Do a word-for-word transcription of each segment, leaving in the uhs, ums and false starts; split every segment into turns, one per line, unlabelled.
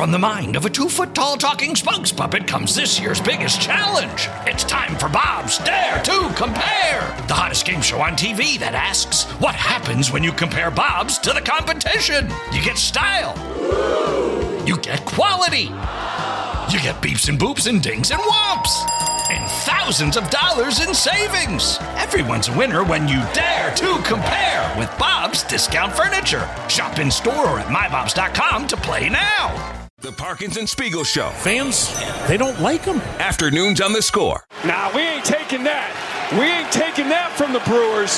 From the mind of a two-foot-tall talking spokes puppet comes this year's biggest challenge. It's time for Bob's Dare to Compare, the hottest game show on T V that asks, what happens when you compare Bobs to the competition? You get style. You get quality. You get beeps and boops and dings and whomps. And thousands of dollars in savings. Everyone's a winner when you dare to compare with Bob's Discount Furniture. Shop in store or at my bobs dot com to play now.
The Parkinson Spiegel Show.
Fans, they don't like him.
Afternoons on The Score.
Nah, we ain't taking that. We ain't taking that from the Brewers.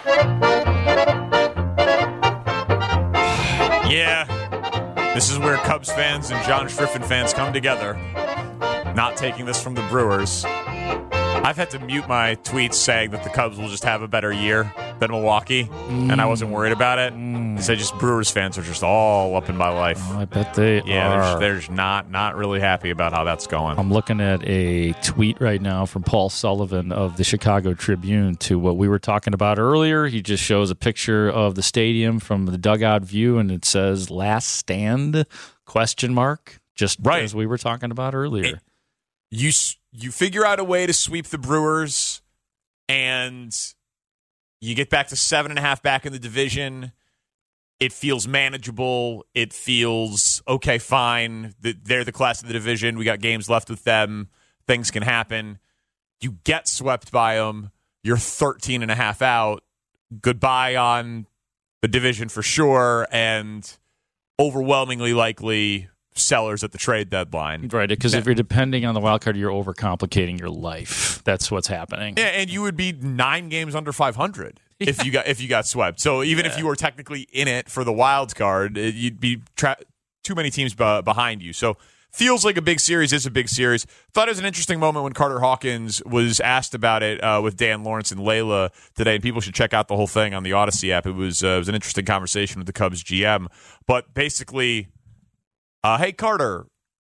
Yeah, this is where Cubs fans and John Schriffen fans come together. Not taking this from the Brewers. I've had to mute my tweets saying that the Cubs will just have a better year than Milwaukee, mm. and I wasn't worried about it. Because mm. I just Brewers fans are just all up in my life.
Oh, I bet they
yeah,
are.
Yeah, they're, they're just not not really happy about how that's going.
I'm looking at a tweet right now from Paul Sullivan of the Chicago Tribune to what we were talking about earlier. He just shows a picture of the stadium from the dugout view, and it says "Last Stand?" question mark. Just right. as we were talking about earlier.
It, you you figure out a way to sweep the Brewers, and you get back to seven and a half back in the division. It feels manageable. It feels okay, fine. They're the class of the division. We got games left with them. Things can happen. You get swept by them. You're thirteen and a half out. Goodbye on the division for sure, and overwhelmingly likely sellers at the trade deadline.
Right, because if you're depending on the wild card, you're overcomplicating your life. That's what's happening.
Yeah, and you would be nine games under five hundred yeah. if you got if you got swept. So even yeah. if you were technically in it for the wild card, you'd be tra- too many teams b- behind you. So feels like a big series. Is a big series. Thought it was an interesting moment when Carter Hawkins was asked about it uh, with Dan Lawrence and Layla today, and people should check out the whole thing on the Odyssey app. It was uh, it was an interesting conversation with the Cubs G M. But basically, Uh, hey, Carter,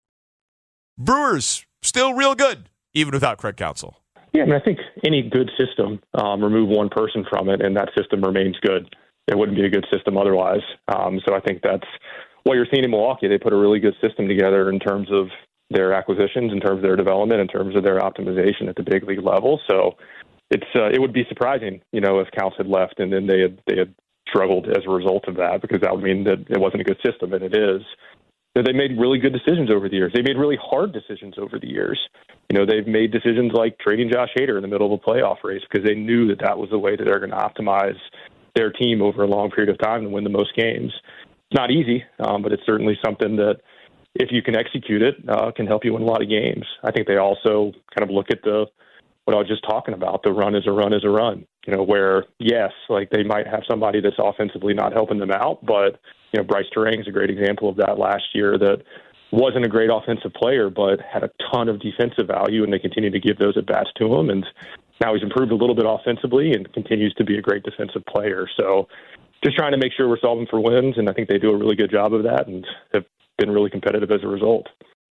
Brewers still real good, even without Craig Counsell.
Yeah, I mean, I think any good system, um, remove one person from it, and that system remains good. It wouldn't be a good system otherwise. Um, so I think that's what you're seeing in Milwaukee. They put a really good system together in terms of their acquisitions, in terms of their development, in terms of their optimization at the big league level. So it's uh, it would be surprising, you know, if Counsell had left and then they had they had struggled as a result of that, because that would mean that it wasn't a good system, and it is. They made really good decisions over the years. They made really hard decisions over the years. You know, they've made decisions like trading Josh Hader in the middle of a playoff race because they knew that that was the way that they're going to optimize their team over a long period of time and win the most games. It's not easy, um, but it's certainly something that, if you can execute it, uh, can help you win a lot of games. I think they also kind of look at the what I was just talking about, the run is a run is a run, you know, where, yes, like they might have somebody that's offensively not helping them out, but you know, Bryce Terang is a great example of that last year, that wasn't a great offensive player, but had a ton of defensive value, and they continue to give those at-bats to him. And now he's improved a little bit offensively and continues to be a great defensive player. So just trying to make sure we're solving for wins, and I think they do a really good job of that and have been really competitive as a result.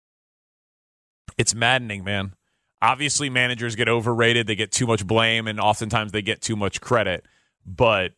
It's maddening, man. Obviously, managers get overrated. They get too much blame, and oftentimes they get too much credit. But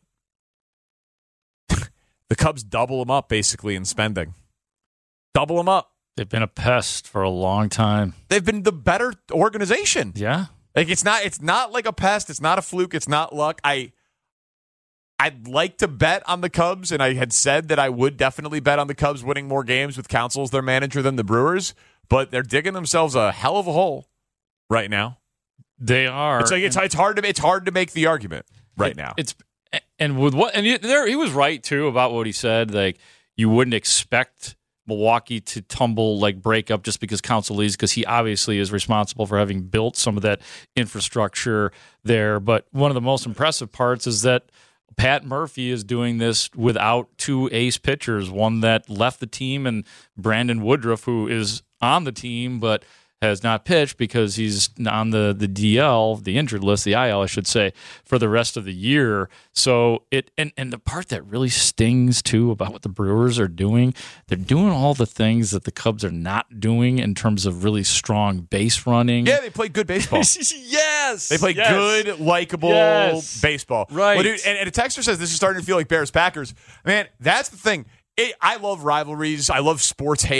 the Cubs double them up, basically, in spending. Double them up.
They've been a pest for a long time.
They've been the better organization.
Yeah.
Like it's not it's not like a pest. It's not a fluke. It's not luck. I, I'd like to bet on the Cubs, and I had said that I would definitely bet on the Cubs winning more games with Counsell as their manager than the Brewers, but they're digging themselves a hell of a hole right now.
They are.
It's like it's, it's hard to it's hard to make the argument right
it,
now.
It's And with what, and he, there, he was right too about what he said. Like, you wouldn't expect Milwaukee to tumble, like break up just because Counsell leaves, because he obviously is responsible for having built some of that infrastructure there. But one of the most impressive parts is that Pat Murphy is doing this without two ace pitchers, one that left the team, and Brandon Woodruff, who is on the team but has not pitched because he's on the, the D L, the injured list, the I L, I should say, for the rest of the year. So it and, and the part that really stings, too, about what the Brewers are doing, they're doing all the things that the Cubs are not doing in terms of really strong base running.
Yeah, they play good baseball.
Yes!
They play
yes.
good, likable
yes.
baseball.
Right.
Well, dude, and, and a texter says this is starting to feel like Bears-Packers. Man, that's the thing. It, I love rivalries. I love sports hate.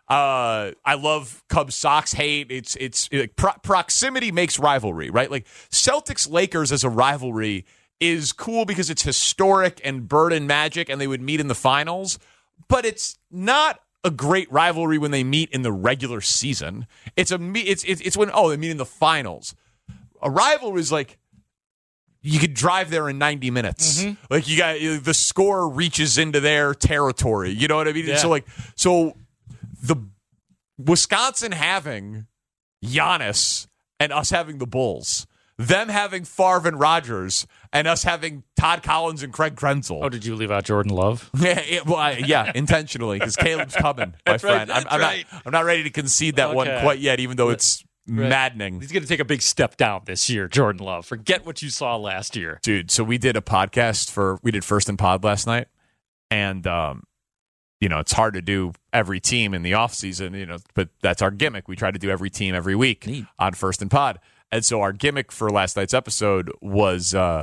Uh, I love Cubs Sox hate. It's it's like pro- proximity makes rivalry, right? Like Celtics Lakers as a rivalry is cool because it's historic and Bird and Magic, and they would meet in the finals. But it's not a great rivalry when they meet in the regular season. It's a it's it's it's when oh they meet in the finals. A rivalry is like you could drive there in ninety minutes. Mm-hmm. Like you got the score reaches into their territory. You know what I mean?
Yeah.
So like so. The Wisconsin having Giannis and us having the Bulls, them having Favre and Rodgers, and us having Todd Collins and Craig Krenzel.
Oh, did you leave out Jordan Love?
Yeah, it, well, I, yeah, intentionally, because Caleb's coming, my
That's
friend.
right,
I'm, I'm,
right.
not, I'm not ready to concede that
Okay.
one quite yet, even though it's
Right.
maddening.
He's going to take a big step down this year, Jordan Love. Forget what you saw last year.
Dude, so we did a podcast for, we did First and Pod last night, and, um, you know, it's hard to do every team in the offseason, you know, but that's our gimmick. We try to do every team every week
Neat.
on First and Pod. And so our gimmick for last night's episode was uh,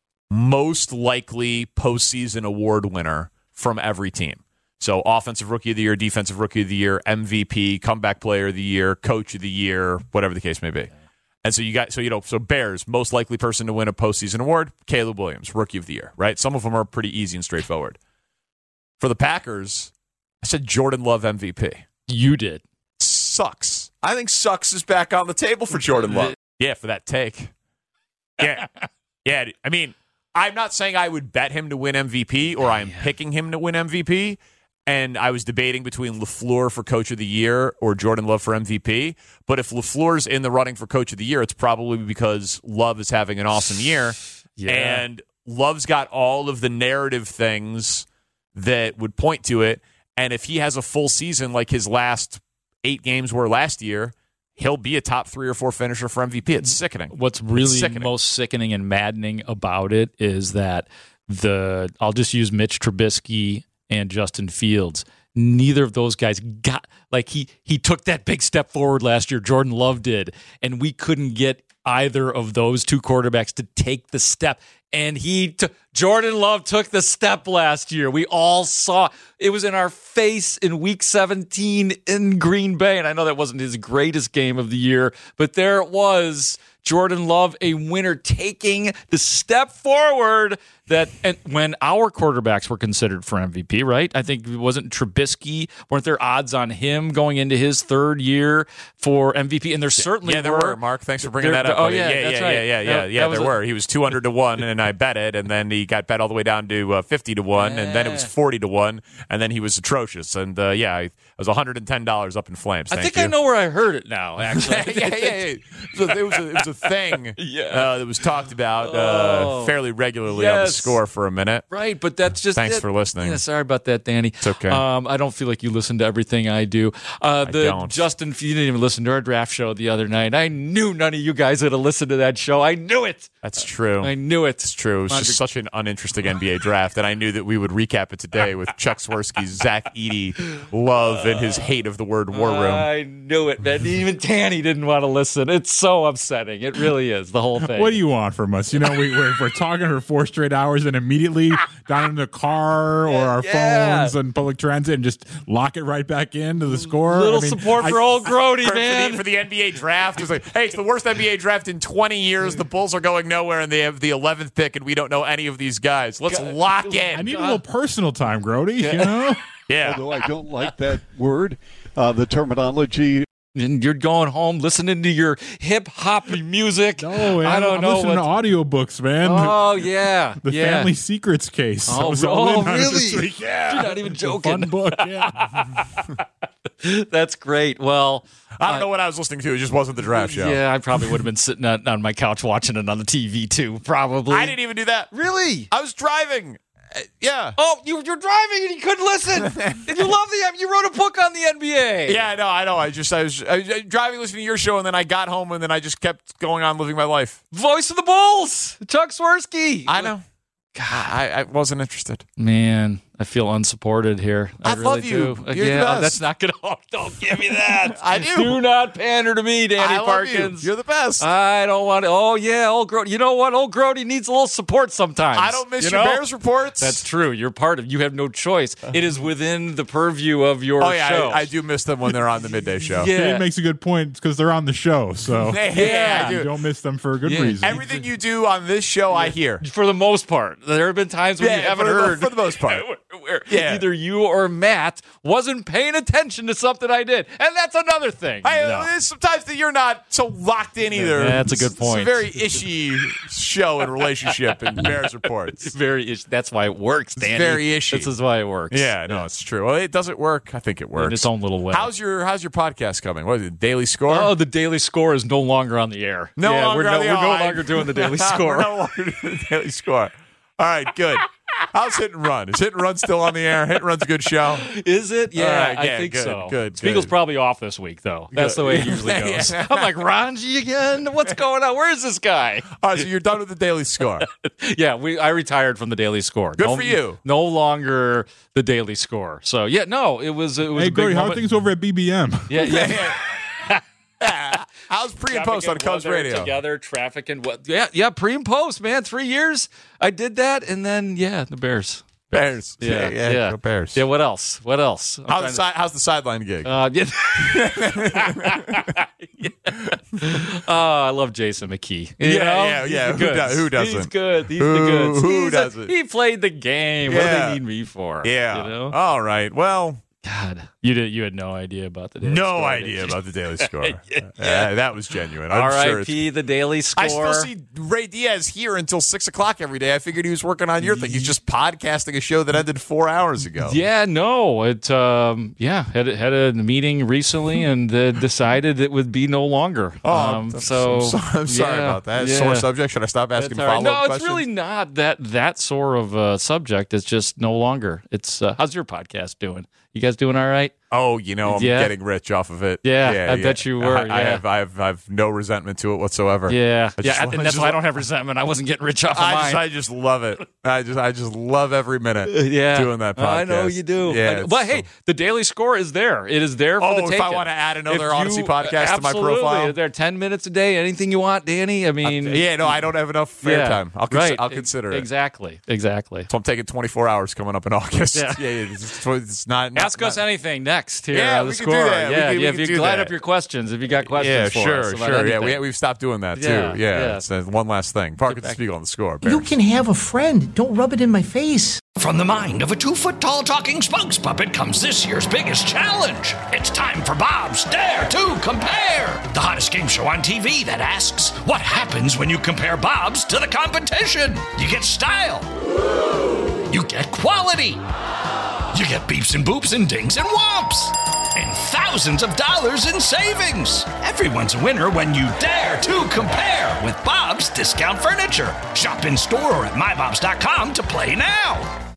most likely postseason award winner from every team. So offensive rookie of the year, defensive rookie of the year, M V P, comeback player of the year, coach of the year, whatever the case may be. And so you got, so, you know, so Bears, most likely person to win a postseason award, Caleb Williams, rookie of the year, right? Some of them are pretty easy and straightforward. For the Packers, I said Jordan Love M V P.
You did.
Sucks. I think sucks is back on the table for Jordan Love. Yeah, for that take. Yeah. Yeah. I mean, I'm not saying I would bet him to win M V P or I'm
yeah.
picking him to win M V P. And I was debating between LaFleur for Coach of the Year or Jordan Love for M V P. But if LaFleur's in the running for Coach of the Year, it's probably because Love is having an awesome year.
Yeah.
And Love's got all of the narrative things that would point to it. And if he has a full season like his last eight games were last year, he'll be a top three or four finisher for M V P. It's sickening.
What's really
sickening.
most sickening and maddening about it is that the I'll just use Mitch Trubisky and Justin Fields. Neither of those guys got like he he took that big step forward last year. Jordan Love did, and we couldn't get either of those two quarterbacks to take the step. And he t- Jordan Love took the step last year. We all saw it was in our face in week seventeen in Green Bay. And I know that wasn't his greatest game of the year, but there it was. Jordan Love, a winner, taking the step forward that and when our quarterbacks were considered for M V P, right? I think it wasn't Trubisky. Weren't there odds on him going into his third year for M V P? And there certainly
yeah, there
were.
were. Mark, thanks for bringing
There-
that up.
oh,
buddy.
yeah,
yeah,
that's
yeah,
right.
yeah, yeah, yeah,
That-
yeah.
that was
there
a-
were. He was two hundred to one, and I bet it, and then he got bet all the way down to uh, fifty to one, and then it was forty to one, and then he was atrocious. And uh, yeah, I, it was one hundred ten dollars up in flames.
I
Thank
think
you.
I know where I heard it now, actually.
yeah, yeah, yeah. So it was a, it was a thing
Yeah.
uh, that was talked about uh,
Oh.
fairly regularly on the
Yes.
Score for a minute.
Right, but that's just
Thanks
it.
for listening.
Yeah, sorry about that, Danny. It's
okay.
Um, I don't feel like you listen to everything I do. Uh, the
don't.
Justin, you didn't even listen to our draft show the other night. I knew none of you guys would have listened to that show. I knew it.
That's true.
I knew it.
It's true. It was just such an uninteresting N B A draft, and I knew that we would recap it today with Chuck Swirsky, Zach Edey, Love, and his hate of the word war room.
I knew it, man. Even Tanny didn't want to listen. It's so upsetting. It really is, the whole thing.
What do you want from us? You know, we, we're, we're talking for four straight hours and immediately down in the car or our
Yeah.
phones and public transit and just lock it right back into the Score.
Little
I mean,
support
I-
for old Grody,
For,
man.
for, the, for the N B A draft, it was like, hey, it's the worst N B A draft in twenty years. The Bulls are going nowhere, and they have the eleventh pick, and we don't know any of these guys. Let's lock in.
I need a little personal time, Grody, you know?
yeah.
Although I don't like that word, uh, the terminology.
And you're going home listening to your hip hop music.
No, man.
I don't
I'm
know
listening
what.
to audiobooks, man.
Oh yeah,
the
yeah.
Family Secrets case.
Oh,
I was
oh,
all in on it
really?
this week. Yeah.
You're not even
It's a
joking.
Fun book, yeah.
That's great. Well,
I don't know what I was listening to. It just wasn't the draft show.
yeah, I probably would have been sitting on, on my couch watching it on the T V too. Probably.
I didn't even do that.
really.
I was driving. Uh, yeah.
Oh, you, you're driving and you couldn't listen. And you love the. You wrote a book on the N B A.
Yeah, no, I know. I just, I was, I was driving, listening to your show, and then I got home, and then I just kept going on living my life.
Voice of the Bulls, Chuck Swirsky.
I know. God, I, I wasn't interested.
Man, I feel unsupported here. I,
I
really
love you.
do.
You're the
yeah,
best.
that's not gonna. Oh, don't give me that.
I do.
Do not pander to me, Danny
I love
Parkins.
you. You're the best.
I don't want. Oh yeah, old Grody. You know what? Old Grody needs a little support sometimes.
I don't miss
you
your
know?
Bears reports.
That's true. You're part of. You have no choice. It is within the purview of your
oh yeah,
show.
I, I do miss them when they're on the midday show.
Yeah.
Dave makes a good point because they're on the show, so
yeah, I
you
do.
don't miss them for a good
Yeah.
reason.
Everything you do on this show, I hear.
For the most part, there have been times when
Yeah,
you haven't
for the-
heard.
for the most part.
where, where
Yeah.
either you or Matt wasn't paying attention to something I did, and that's another thing.
I,
No.
there's sometimes that you're not so locked in either.
Yeah, that's a good
It's-
point.
It's a very ishy show and relationship in Bears reports.
It's very. ish- That's why it works, Danny.
very ishy.
This is why it works.
Yeah, no, it's true. Well, it doesn't work. I think it works.
in its own little way.
How's your How's your podcast coming? What is it? Daily Score?
Oh, the Daily Score is no longer on the air.
no
yeah,
longer
we're no,
on the
we're no
I-
longer doing the Daily Score.
We're no longer doing the Daily Score. All right, good. How's Hit and Run? Is Hit and Run still on the air? Hit and Run's a good show.
Is it? Yeah,
All right,
I
yeah,
think
good,
so.
good,
Spiegel's
good.
probably off this week, though. That's
Good.
the way it usually goes.
Yeah.
I'm like, Ranji again? What's going on? Where's this guy?
All right, so you're done with the Daily Score.
Yeah, we I retired from the Daily Score.
Good
no,
for you.
No longer the Daily Score. So yeah, no, it was it was
Hey,
a big
Grody, how are
moment.
things over at B B M?
Yeah, yeah.
How's pre and
Traffic
post on Cubs
weather
Radio?
together, traffic and what? Yeah, yeah, pre and post, man. Three years I did that, and then yeah, the Bears.
Bears.
Yeah,
yeah,
yeah.
Go Bears.
Yeah, what else? What else? I'm
How's the,
trying
si- how's the sideline gig?
to- uh, yeah. Oh, I love Jason McKee. You
Yeah,
know?
yeah,
He's
yeah.
the
Who
goods.
does- who doesn't?
He's good. He's
Who-
the goods.
who
He's a-
doesn't?
he played the game. What do
Yeah.
they need me for?
yeah.
You know?
All right. Well,
God, you did. You had no idea about the Daily
no
Score,
idea
did you?
about the Daily Score. yeah. That was genuine. I'm
R
sure
I
it's
P the Daily Score.
I still see Ray Diaz here until six o'clock every day. I figured he was working on your thing. He's just podcasting a show that ended four hours ago.
Yeah, no, it. Um, yeah, had had a meeting recently and uh, decided it would be no longer.
Oh,
um,
I'm,
so
I'm sorry, I'm sorry
yeah,
about that.
yeah.
Sore subject. Should I stop asking
That's all right.
follow up
No, it's
questions?
really not that that sore of a subject. It's just no longer. It's uh, how's your podcast doing? You guys doing all right?
Oh, you know, I'm
Yeah.
getting rich off of it.
Yeah, I bet you were,
I, I
yeah.
have, I have, I have no resentment to it whatsoever.
Yeah,
I just-
yeah,
I
and that's
just-
why I don't have resentment. I wasn't getting rich off of
I
mine.
just, I just love it. I just, I just love every minute.
yeah,
doing that podcast.
I know you do.
Yeah,
I know.
it's
But hey,
so-
the Daily Score is there. It is there for
Oh,
the
if
taking.
I want to add another
If you-
Odyssey podcast to my
absolutely.
profile.
They're ten minutes a day. Anything you want, Danny. I mean,
yeah, no, I don't have enough fair
yeah,
time. I'll, cons-
right.
I'll consider it.
Exactly, exactly.
So I'm taking twenty-four hours coming up in August.
Yeah.
yeah, it's, it's not, not.
Ask us
not,
anything next here
Yeah,
on the
we can
Score.
do that. We
Yeah,
can- we
yeah.
can
If you
do
line
that.
up your questions, if you got questions
Yeah,
for
sure,
us about
sure. Yeah,
anything.
we, we've stopped doing that too.
Yeah,
Yeah,
yeah.
It's, uh, one last thing. Parkins and Spiegel on the Score.
You
Bears.
can have a friend. Don't rub it in my face.
From the mind of a two-foot-tall talking spokes puppet comes this year's biggest challenge. It's time for Bob's Dare to Compare, the hottest game show on T V that asks, what happens when you compare Bob's to the competition? You get style. You get quality. You get beeps and boops and dings and whomps. And thousands of dollars in savings. Everyone's a winner when you dare to compare with Bob's Discount Furniture. Shop in store or at my bobs dot com to play now.